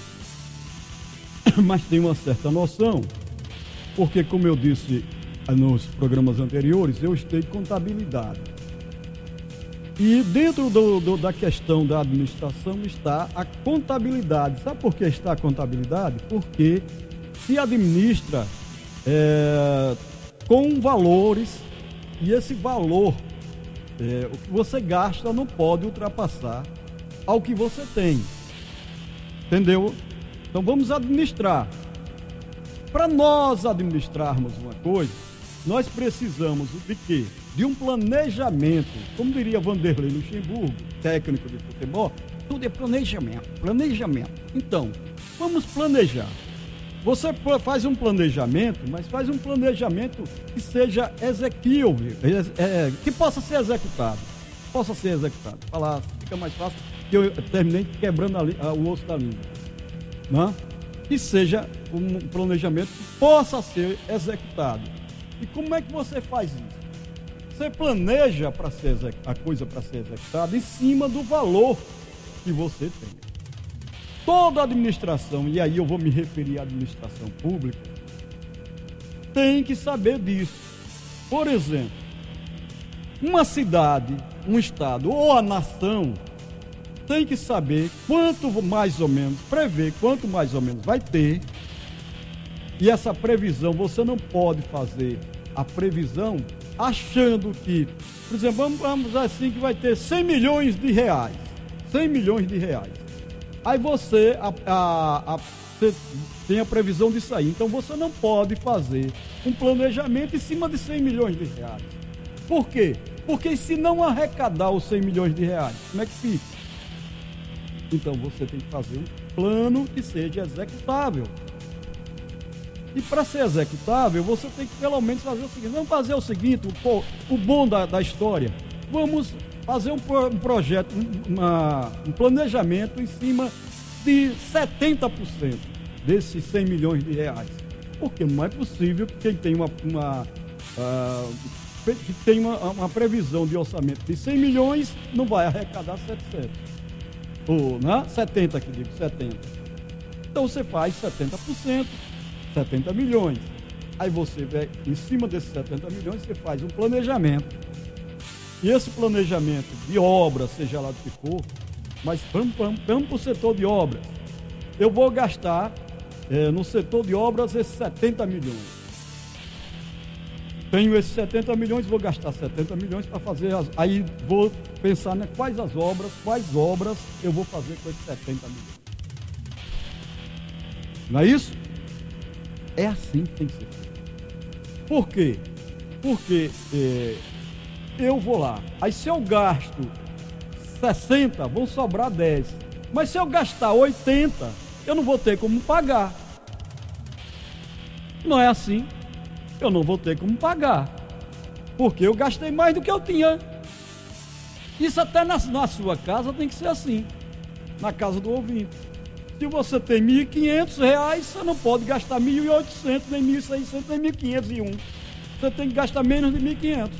mas tenho uma certa noção, porque como eu disse nos programas anteriores, eu estudei contabilidade. E dentro do, do, da questão da administração está a contabilidade. Sabe por que está a contabilidade? Porque se administra é, com valores e esse valor, é, o que você gasta não pode ultrapassar ao que você tem. Entendeu? Então vamos administrar. Para nós administrarmos uma coisa, nós precisamos de quê? De um planejamento, como diria Vanderlei Luxemburgo, técnico de futebol, tudo é planejamento, planejamento. Então, vamos planejar. Você faz um planejamento, mas faz um planejamento que seja executível, é, é, que possa ser executado, possa ser executado. Falar, fica mais fácil, que eu terminei quebrando a, a, o osso da língua, né? Que seja um planejamento que possa ser executado. E como é que você faz isso? Você planeja para ser a coisa para ser executada em cima do valor que você tem. Toda administração, e aí eu vou me referir à administração pública, tem que saber disso. Por exemplo, uma cidade, um estado ou a nação tem que saber quanto mais ou menos, prever quanto mais ou menos vai ter. E essa previsão, você não pode fazer a previsão achando que, por exemplo, vamos, vamos assim que vai ter cem milhões de reais. cem milhões de reais. Aí você, a, a, a, você tem a previsão disso aí. Então você não pode fazer um planejamento em cima de cem milhões de reais. Por quê? Porque se não arrecadar os cem milhões de reais, como é que fica? Então você tem que fazer um plano que seja executável. E para ser executável, você tem que pelo menos fazer o seguinte. Vamos fazer o seguinte, o, o bom da, da história. Vamos fazer um, um projeto, um, uma, um planejamento em cima de setenta por cento desses cem milhões de reais. Porque não é possível que quem tem uma, uma, uh, que tem uma, uma previsão de orçamento de cem milhões não vai arrecadar setecentos. Ou, né? setenta que digo, setenta. Então você faz setenta por cento. setenta milhões. Aí você vê, em cima desses setenta milhões, você faz um planejamento. E esse planejamento de obras, seja lá do que for, mas vamos, vamos, vamos para o setor de obras. Eu vou gastar é, no setor de obras esses setenta milhões. Tenho esses setenta milhões, vou gastar setenta milhões para fazer as... Aí vou pensar, né, quais as obras, quais obras eu vou fazer com esses setenta milhões. Não é isso? É assim que tem que ser feito. Por quê? Porque é, eu vou lá. Aí se eu gasto sessenta, vão sobrar dez. Mas se eu gastar oitenta, eu não vou ter como pagar. Não é assim. Eu não vou ter como pagar. Porque eu gastei mais do que eu tinha. Isso até na, na sua casa tem que ser assim. Na casa do ouvinte. Se você tem mil e quinhentos reais, você não pode gastar mil e oitocentos, nem mil e seiscentos, nem mil e quinhentos e um. Você tem que gastar menos de mil e quinhentos.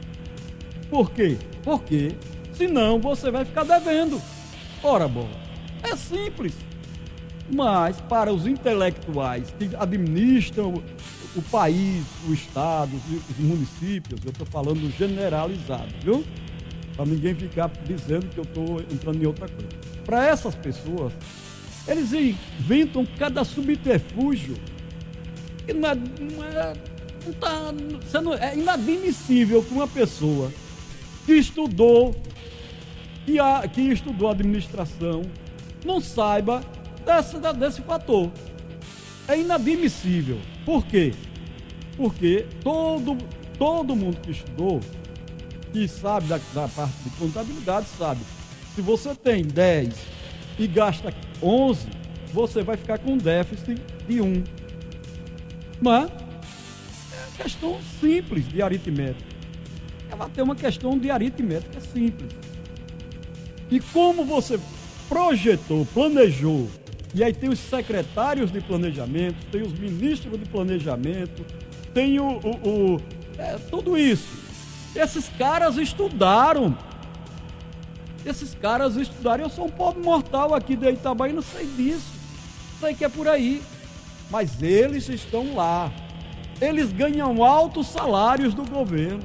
Por quê? Porque senão você vai ficar devendo. Ora, bola. É simples. Mas para os intelectuais que administram o, o país, o estado, os, os municípios, eu estou falando generalizado, viu? Para ninguém ficar dizendo que eu estou entrando em outra coisa. Para essas pessoas, eles inventam cada subterfúgio que não é, não é, não tá, sendo, é inadmissível que uma pessoa que estudou, que, a, que estudou administração, não saiba desse, desse fator. É inadmissível. Por quê? Porque todo, todo mundo que estudou, que sabe da, da parte de contabilidade, sabe. Se você tem dez e gasta onze, você vai ficar com déficit de um. Mas é questão simples de aritmética. Ela tem uma questão de aritmética simples. E como você projetou, planejou, e aí tem os secretários de planejamento, tem os ministros de planejamento, tem o, o, o é, tudo isso. Esses caras estudaram. Esses caras estudaram. Eu sou um pobre mortal aqui de Itabaí, não sei disso. Sei que é por aí. Mas eles estão lá. Eles ganham altos salários do governo.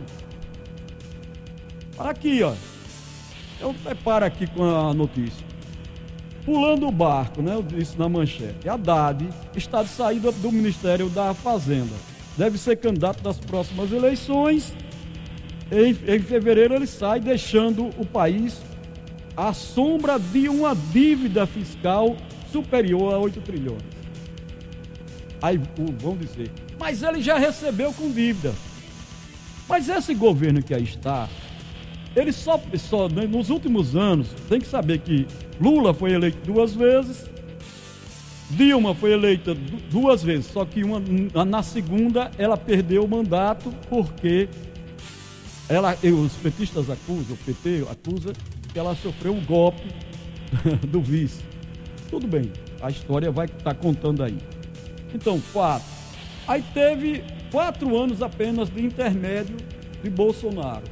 Aqui, ó. Eu preparo aqui com a notícia. Pulando o barco, né? Eu disse na manchete. Haddad está de saída do Ministério da Fazenda. Deve ser candidato das próximas eleições. Em, em fevereiro ele sai, deixando o país à sombra de uma dívida fiscal superior a oito trilhões. Aí vão dizer, mas ele já recebeu com dívida. Mas esse governo que aí está, ele só, só nos últimos anos, tem que saber que Lula foi eleito duas vezes, Dilma foi eleita duas vezes, só que uma, na segunda ela perdeu o mandato porque ela, os petistas acusam, o P T acusa que ela sofreu um golpe do vice. Tudo bem, a história vai estar contando aí. Então, quatro. Aí teve quatro anos apenas de intermédio de Bolsonaro.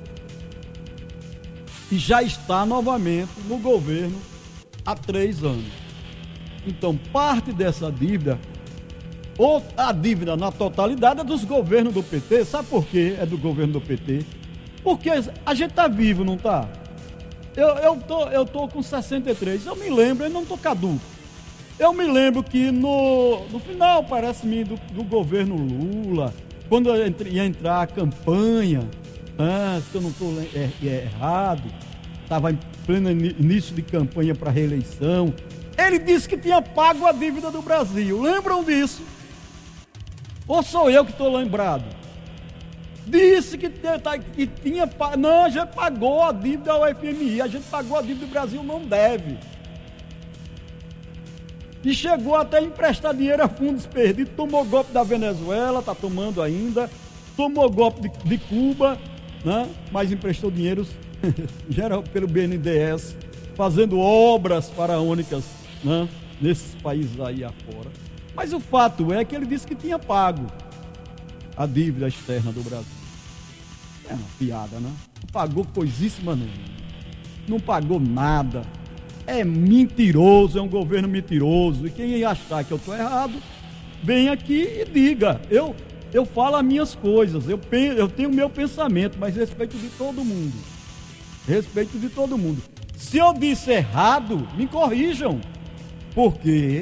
E já está novamente no governo há três anos. Então, parte dessa dívida, ou a dívida na totalidade é dos governos do P T. Sabe por quê é do governo do P T? Porque a gente está vivo, não está? Eu, eu, tô, eu tô com sessenta e três, eu me lembro, eu não estou caduco. Eu me lembro que no, no final, parece-me, do, do governo Lula, quando ia entrar a campanha, ah, se eu não estou é, é errado, estava em pleno início de campanha para reeleição, ele disse que tinha pago a dívida do Brasil. Lembram disso? Ou sou eu que estou lembrado? Disse que, que tinha pago. Não, a gente pagou a dívida ao F M I, a gente pagou a dívida do Brasil, não deve. E chegou até a emprestar dinheiro a fundos perdidos, tomou golpe da Venezuela, está tomando ainda, tomou golpe de, de Cuba, né? Mas emprestou dinheiro geral pelo B N D E S, fazendo obras faraônicas, né? Nesses países aí afora. Mas o fato é que ele disse que tinha pago a dívida externa do Brasil. É uma piada, né? Não pagou coisíssima nenhuma. Não pagou nada. É mentiroso, é um governo mentiroso. E quem achar que eu estou errado, vem aqui e diga. Eu, eu falo as minhas coisas, eu, eu tenho o meu pensamento, mas respeito de todo mundo. Respeito de todo mundo. Se eu disse errado, me corrijam. Porque